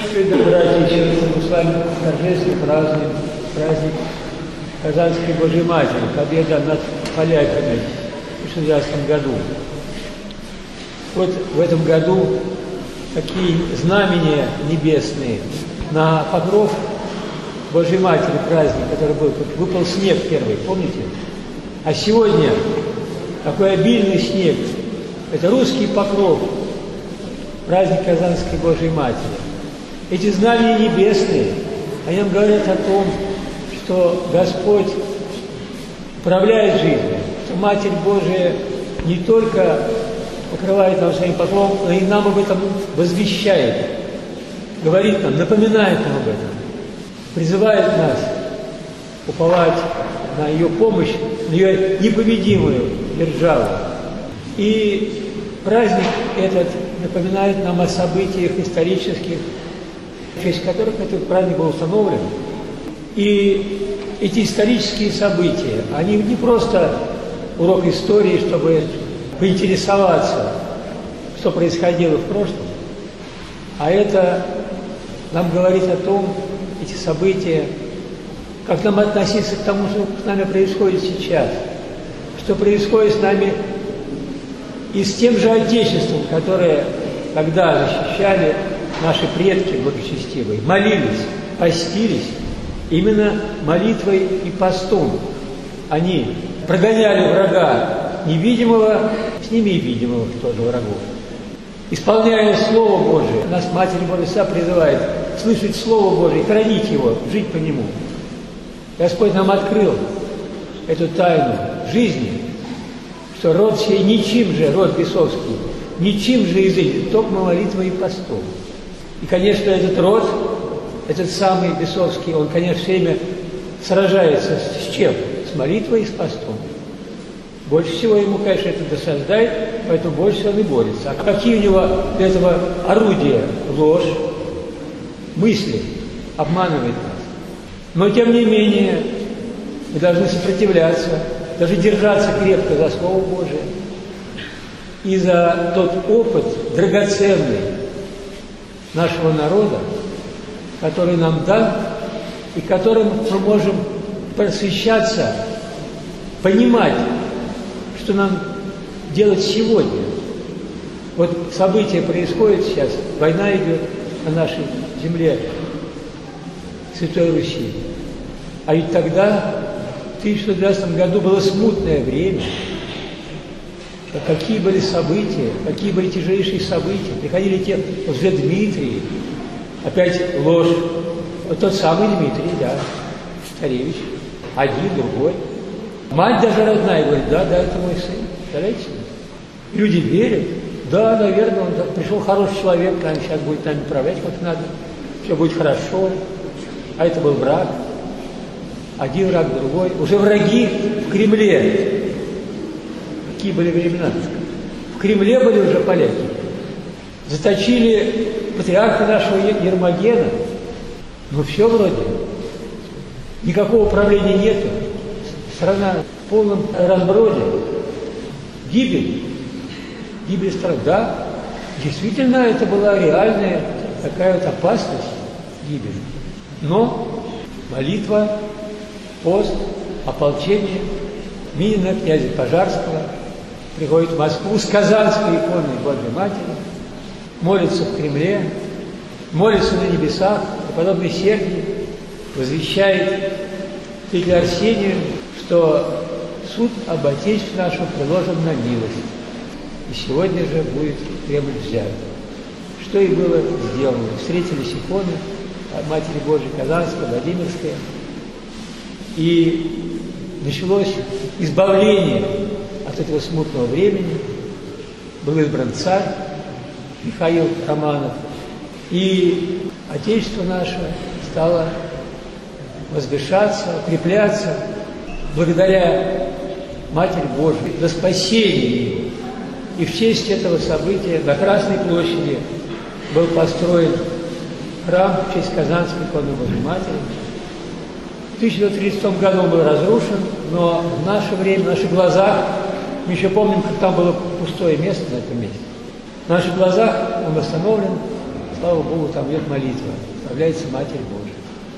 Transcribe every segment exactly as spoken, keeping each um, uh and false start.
Братья и сестры, мы с вами торжественно празднуем праздник Казанской Божьей Матери, победа над поляками в шестидесятом году. Вот в этом году такие знамения небесные на покров Божьей Матери праздник, который был, выпал снег первый, помните? А сегодня такой обильный снег, это русский покров, праздник Казанской Божьей Матери. Эти знамения небесные, они нам говорят о том, что Господь управляет жизнью, что Матерь Божия не только покрывает нам своим покровом, но и нам об этом возвещает, говорит нам, напоминает нам об этом, призывает нас уповать на ее помощь, на ее непобедимую державу. И праздник этот напоминает нам о событиях исторических, в честь которых этот праздник был установлен. И эти исторические события, они не просто урок истории, чтобы поинтересоваться, что происходило в прошлом, а это нам говорит о том, эти события, как нам относиться к тому, что с нами происходит сейчас, что происходит с нами и с тем же Отечеством, которое когда защищали наши предки благочестивые, молились, постились, именно молитвой и постом. Они прогоняли врага невидимого, с ними и видимого тоже врагов. Исполняя Слово Божие, нас Матерь Божия призывает слышать Слово Божие, хранить его, жить по нему. Господь нам открыл эту тайну жизни, что род сей ничем же, род бесовский, ничем же изыдет, только молитвой и постом. И, конечно, этот род, этот самый бесовский, он, конечно, все время сражается с чем? С молитвой и с постом. Больше всего ему, конечно, это досаждает, поэтому больше всего он и борется. А какие у него для этого орудия? Ложь, мысли, обманывает нас. Но, тем не менее, мы должны сопротивляться, даже держаться крепко за Слово Божие и за тот опыт драгоценный нашего народа, который нам дан, и которым мы можем просвещаться, понимать, что нам делать сегодня. Вот события происходят сейчас, война идет на нашей земле, Святой Руси. А ведь тогда, в тысяча девятьсот двадцатом году, было смутное время. Какие были события, какие были тяжелейшие события. Приходили те, вот уже Дмитрий, опять ложь. Вот тот самый Дмитрий, да, царевич, один, другой. Мать даже родная говорит, да, да, это мой сын. Представляете? Люди верят, да, наверное, он пришел хороший человек, он сейчас будет нами управлять как надо, все будет хорошо. А это был враг, один враг, другой. Уже враги в Кремле. Какие были времена? В Кремле были уже поляки. Заточили патриарха нашего Ермогена. Ну все вроде. Никакого управления нету. Страна в полном разброде. Гибель. Гибель страны. Да, действительно, это была реальная такая вот опасность гибели. Но молитва, пост, ополчение Минина, князя Пожарского приходит в Москву с Казанской иконой Божьей Матери, молится в Кремле, молится на небесах, подобный Сергий возвещает святителю Арсению, что суд об Отечестве нашем приложен на милость. И сегодня же будет Кремль взят. Что и было сделано. Встретились иконы Матери Божией Казанской, Владимирской. И началось избавление от этого смутного времени. Был избран царь Михаил Романов. И Отечество наше стало возвышаться, укрепляться благодаря Матери Божией, за спасение его. И в честь этого события на Красной площади был построен храм в честь Казанской иконы Божьей Матери. В тысяча девятьсот тридцатом году он был разрушен, но в наше время, в наших глазах, мы еще помним, как там было пустое место на этом месте. В наших глазах он восстановлен, слава Богу, там идет молитва, справляется Матерь Божия.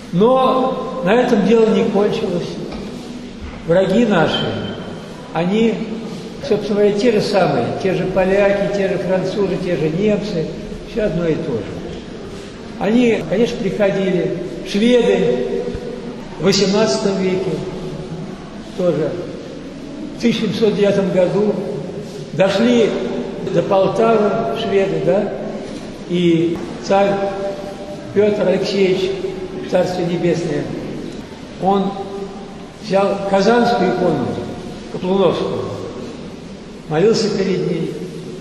Но на этом дело не кончилось. Враги наши, они, собственно говоря, те же самые, те же поляки, те же французы, те же немцы, все одно и то же. Они, конечно, приходили, шведы в восемнадцатом веке тоже, в тысяча семьсот девятом году дошли до Полтавы, шведы, да, и царь Петр Алексеевич, Царствие Небесное, он взял казанскую икону Каплуновскую, молился перед ней,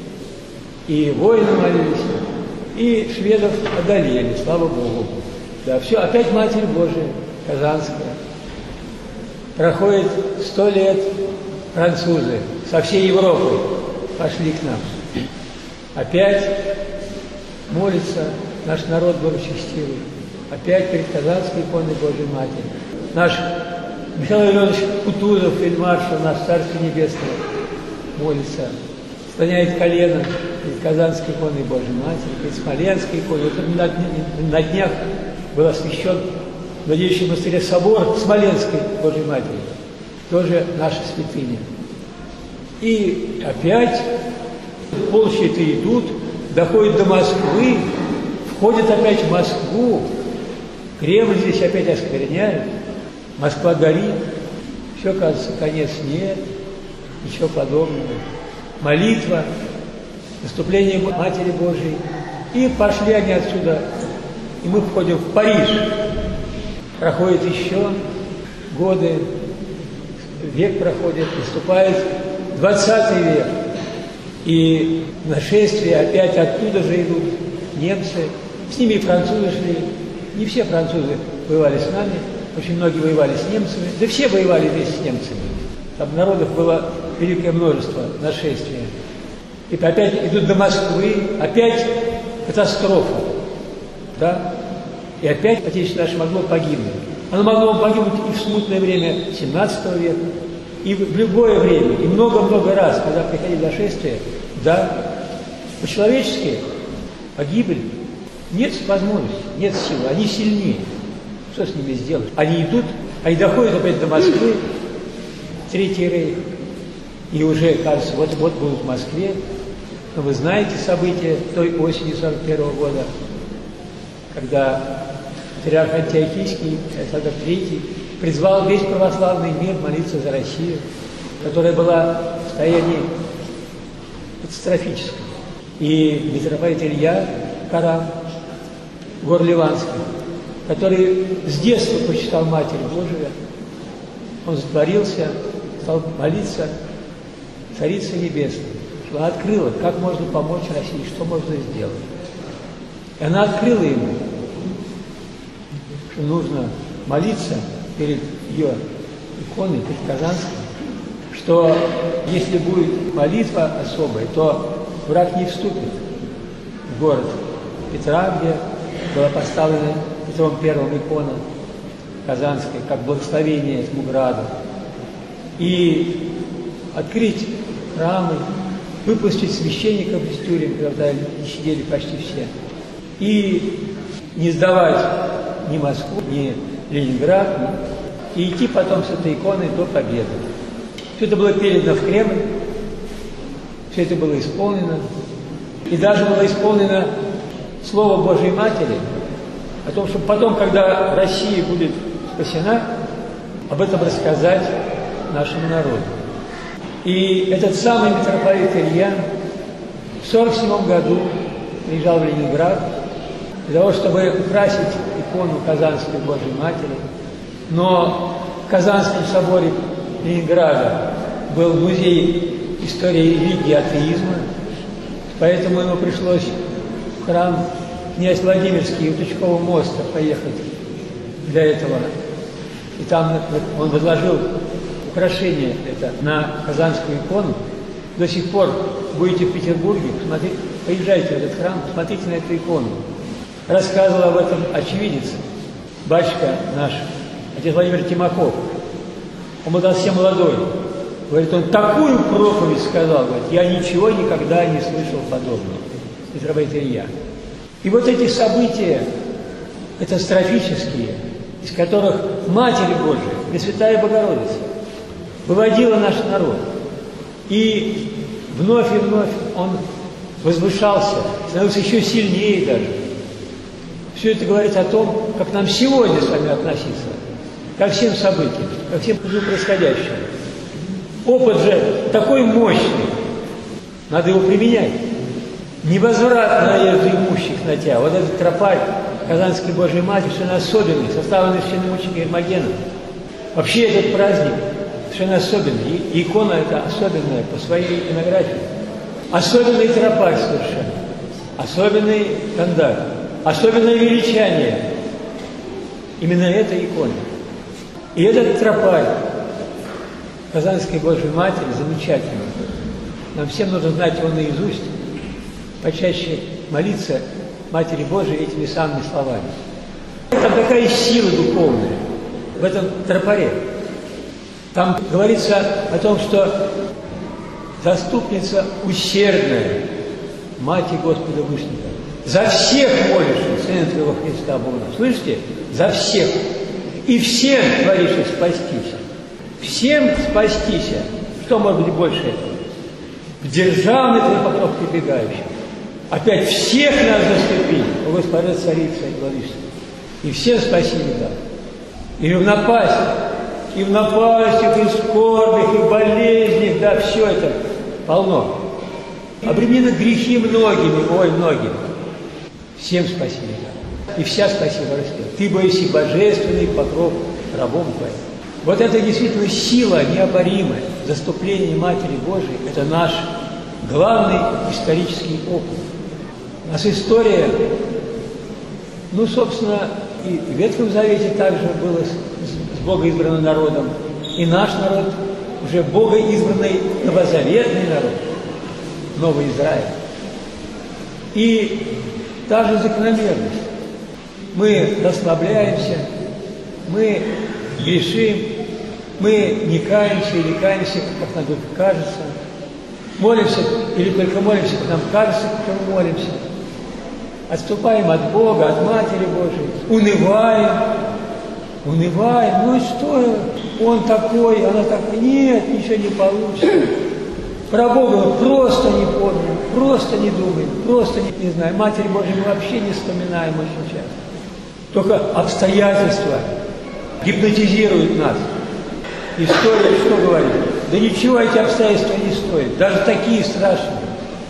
и воины молились, и шведов одолели, слава Богу. Да, все, опять Матерь Божия, Казанская. Проходит сто лет, французы со всей Европы пошли к нам. Опять молится наш народ благочестивый. Опять перед Казанской иконой Божьей Матери. Наш Михаил Леонович Кутузов, фельдмаршал, наш Царствие Небесное, молится, склоняет колено перед Казанской иконой Божьей Матери, перед Смоленской иконой. Вот на, на днях был освящен в Владимирском монастыре собор Смоленской Божьей Матери, тоже наша святыня. И опять полчища-то идут, доходят до Москвы, входят опять в Москву, Кремль здесь опять оскверняют, Москва горит, все, кажется, конец нет, ничего подобного. Молитва, наступление Матери Божией, и пошли они отсюда, и мы входим в Париж. Проходит еще годы, век проходит, наступает двадцатый век, и нашествия опять оттуда же идут немцы, с ними и французы шли, не все французы воевали с нами, очень многие воевали с немцами, да все воевали вместе с немцами, там народов было великое множество нашествия. И опять идут до Москвы, опять катастрофа, да, и опять Отечество наше могло погибнуть. Оно могло погибнуть и в смутное время семнадцатого века, и в любое время, и много-много раз, когда приходили нашествия, да, по-человечески погибли. Нет возможности, нет силы, они сильнее. Что с ними сделать? Они идут, они доходят опять до Москвы, Третий рейх, и уже, кажется, вот-вот будут в Москве. Но вы знаете события той осени сорок первого года, когда патриарх Антиохийский, Александр Третий, призвал весь православный мир молиться за Россию, которая была в состоянии катастрофическом. И митрополит Илья Карам, Гор-Ливанский, который с детства почитал Матерь Божию, он затворился, стал молиться Царице Небесной, что она открыла, как можно помочь России, что можно сделать. И она открыла ему, что нужно молиться перед ее иконой, перед Казанской, что если будет молитва особая, то враг не вступит в город Петра, где была поставлена Петром Первым икона Казанская, как благословение этому граду, и открыть храмы, выпустить священников из тюрем, когда сидели почти все, и не сдавать ни Москву, ни Ленинград, ни... и идти потом с этой иконой до победы. Все это было передано в Кремль, все это было исполнено, и даже было исполнено Слово Божьей Матери о том, что потом, когда Россия будет спасена, об этом рассказать нашему народу. И этот самый митрополит Илья в сорок седьмом году приезжал в Ленинград для того, чтобы украсить икону Казанской Божьей Матери. Но в Казанском соборе Ленинграда был музей истории религии и атеизма, поэтому ему пришлось в храм князь Владимирский у Тучкового моста поехать для этого. И там он возложил украшение это на Казанскую икону. До сих пор будете в Петербурге, посмотрите, поезжайте в этот храм, посмотрите на эту икону. Рассказывал об этом очевидец, батюшка наш, отец Владимир Тимаков. Он был совсем молодой. Говорит, он такую проповедь сказал, говорит, я ничего никогда не слышал подобного. Митрополит Илья. И вот эти события катастрофические, из которых Матерь Божия, Пресвятая Богородица, выводила наш народ. И вновь и вновь он возвышался, становился еще сильнее даже. Все это говорит о том, как нам сегодня с вами относиться ко всем событиям, ко всем происходящим. Опыт же такой мощный, надо его применять. Невозврат надежды имущих на тебя. Вот этот тропарь Казанской Божьей Матери совершенно особенный, составленный священномучеником Ермогеном. Вообще этот праздник совершенно особенный. И икона эта особенная по своей иконографии. Особенный тропарь совершенно. Особенный кандак. Особенное величание. Именно эта икона. И этот тропарь Казанской Божьей Матери замечательный. Нам всем нужно знать его наизусть. Почаще молиться Матери Божией этими самыми словами. Там такая сила духовная в этом тропаре. Там говорится о том, что заступница усердная, Матерь Господа Вышнего. За всех молишься, Сына Твоего Христа Бога. Слышите? За всех. И всем творишь спастись. Всем спастись. Что может быть больше этого? В державный твой покров прибегающий. Опять всех нас заступи, о Господа Царица и Владычица. И всем спасение дал. И в напастях, и в напастях, и в скорбях, и в болезнях, да, все это полно. Обременены грехи многими, ой, многими. Всем спасение дал. И вся спасибо растет. Ты боишься божественный покров рабом твоим. Вот это действительно сила необоримая. Заступление Матери Божией – это наш главный исторический опыт. У нас история, ну, собственно, и в Ветхом Завете также было с, с богоизбранным народом, и наш народ уже богоизбранный новозаветный народ, Новый Израиль. И та же закономерность. Мы расслабляемся, мы грешим, мы не каемся или каемся, как нам только кажется, молимся или только молимся, как нам кажется, как мы молимся, отступаем от Бога, от Матери Божией, унываем, унываем, ну и что, он такой, она такая, нет, ничего не получится. Про Бога мы просто не помним, просто не думаем, просто не, не знаем. Матерь Божию мы вообще не вспоминаем очень часто. Только обстоятельства гипнотизируют нас. История что говорит? Да ничего эти обстоятельства не стоят, даже такие страшные.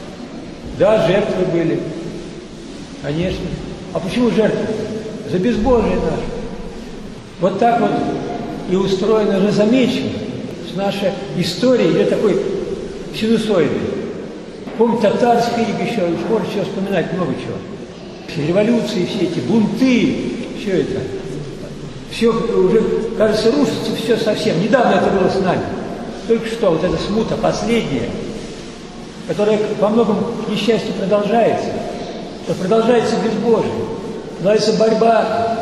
Да, жертвы были, конечно. А почему жертвы? За безбожие наше. Вот так вот и устроено же, замечено, что наша история идет такой синусоидой. Помните, татарская ига еще, можно еще вспоминать много чего. Все революции, все эти бунты, все это. Все уже, кажется, рушится все совсем. Недавно это было с нами. Только что вот эта смута последняя, которая во многом, к несчастью, продолжается. Продолжается безбожие. Продолжается борьба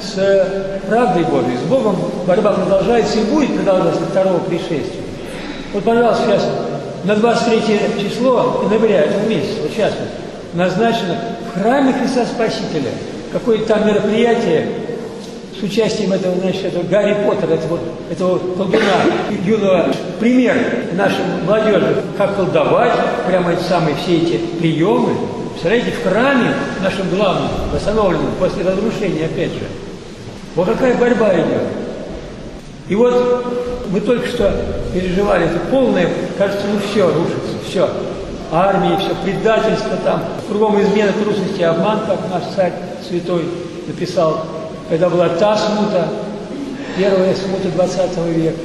с правдой Божией, с Богом. Борьба продолжается и будет продолжаться до второго пришествия. Вот, пожалуйста, сейчас на двадцать третье число ноября этого месяца, вот сейчас вот, назначено в храме Христа Спасителя какое-то там мероприятие с участием этого, значит, этого Гарри Поттера, этого, этого колдуна, юного, пример нашей молодежи, как колдовать, прямо эти самые все эти приемы. Представляете, в храме нашем главном, восстановленном после разрушения, опять же. Вот какая борьба идет. И вот мы только что переживали это полное, кажется, ну все рушится, все. Армия, все, предательство там, кругом измена, трусость и обман, как наш царь святой написал, когда была та смута, первая смута двадцатого века.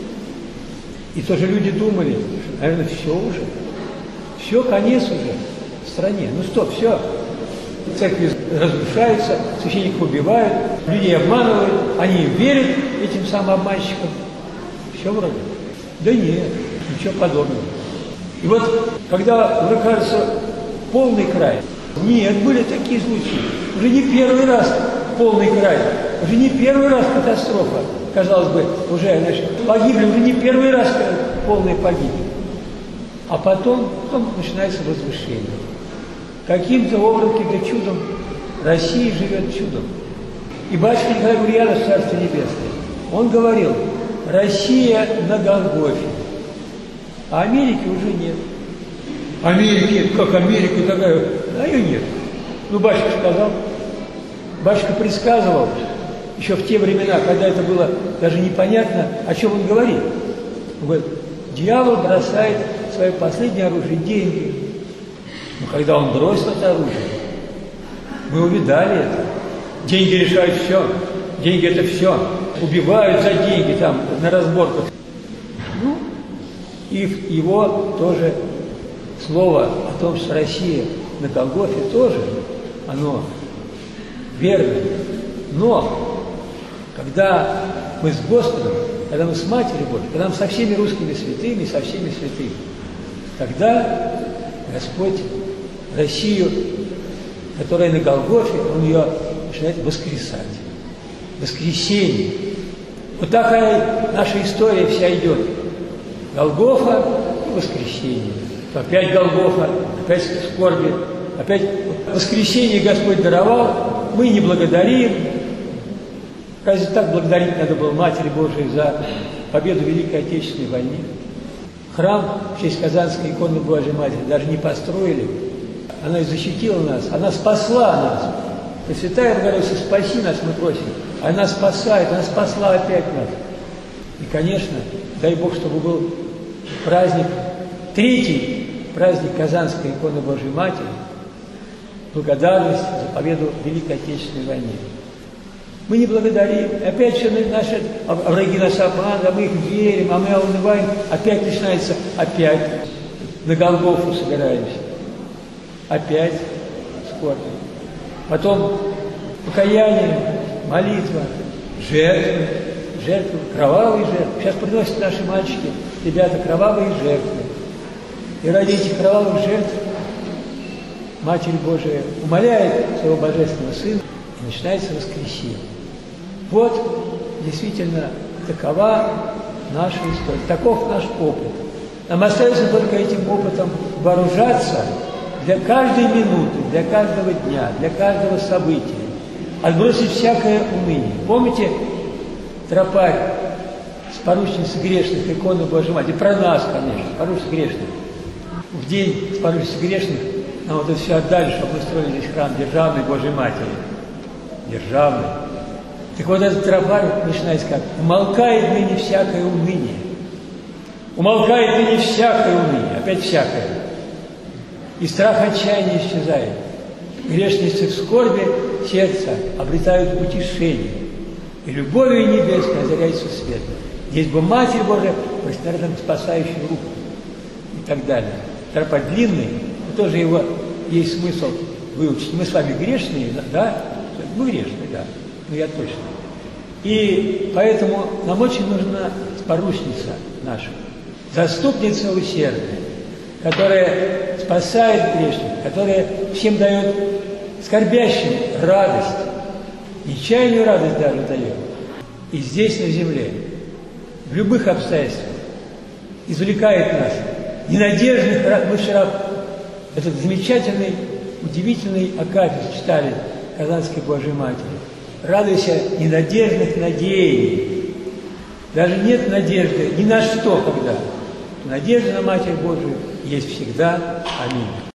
И тоже люди думали, что, наверное, все уже, все, конец уже в стране. Ну стоп, все. Церкви разрушаются, священников убивают, людей обманывают, они верят этим самым обманщикам. Все вроде. Да нет, ничего подобного. И вот, когда уже кажется полный край, нет, были такие случаи. Уже не первый раз полный край, уже не первый раз катастрофа, казалось бы, уже, значит, погибли, уже не первый раз полный погиб. А потом, потом начинается возвышение. каким-то образом, каким-то чудом Россия живет чудом. И батюшка Николай Гурьянов, Царство Небесное, он говорил: Россия на Голгофе, а Америки уже нет. Америки, как Америка такая, а ее нет. Ну, батюшка сказал, батюшка предсказывал, еще в те времена, когда это было даже непонятно, о чем он говорит. Он говорит: дьявол бросает свое последнее оружие, деньги. Но когда он бросил это оружие, мы увидали это. Деньги решают все. Деньги – это все. Убивают за деньги там на разборках. Ну, и его тоже слово о том, что Россия на Голгофе, тоже оно верно. Но когда мы с Господом, когда мы с Матерью Божией, когда мы со всеми русскими святыми, со всеми святыми, тогда Господь Россию, которая на Голгофе, Он ее начинает воскресать. Воскресение. Вот такая наша история вся идет. Голгофа и воскресение. Опять Голгофа, опять скорби, опять воскресение Господь даровал, мы не благодарим. Разве так благодарить надо было Матери Божией за победу в Великой Отечественной войне? Храм в честь Казанской иконы Божией Матери даже не построили. Она и защитила нас, она спасла нас. Пресвятая Богородица, спаси нас, мы просим. Она спасает, она спасла опять нас. И, конечно, дай Бог, чтобы был праздник, третий праздник Казанской иконы Божией Матери, благодарность за победу в Великой Отечественной войне. Мы не благодарим, опять все наши враги нас обманывают, а мы их верим, а мы унываем, опять начинается, опять на Голгофу собираемся, опять скорбь. Потом покаяние, молитва, жертвы, жертвы, кровавые жертвы. Сейчас приносят наши мальчики, ребята, кровавые жертвы. И ради этих кровавых жертв Матерь Божия умоляет своего Божественного Сына, и начинается воскресение. Вот действительно такова наша история, таков наш опыт. Нам остается только этим опытом вооружаться для каждой минуты, для каждого дня, для каждого события, отбросить всякое уныние. Помните тропарь с поручницей грешных, иконы Божией Матери? Про нас, конечно, поручниц грешных. В день с поручницей грешных нам вот это все отдали, чтобы мы строили здесь храм державной Божией Матери. Державной. Так вот этот тропарь начинается как: умолкает ныне всякое уныние. Умолкает ныне всякое уныние. Опять всякое. И страх отчаяния исчезает. Грешницы в скорби сердца обретают утешение. И любовью небесной озаряется свет. Здесь бы Матерь Божия простирает нам спасающую руку. И так далее. Тропа длинный, но тоже его есть смысл выучить. Мы с вами грешные, да? Мы грешные, да. Ну я точно. И поэтому нам очень нужна споручница наша, заступница усердная, которая спасает грешных, которая всем дает скорбящим радость, нечаянную радость даже дает. И здесь, на земле, в любых обстоятельствах, извлекает нас ненадежных. Мы вчера этот замечательный, удивительный акафист читали Казанской Божией Матери. Радуйся ненадежных надеяний. Даже нет надежды ни на что, когда. Надежда на Матерь Божию есть всегда. Аминь.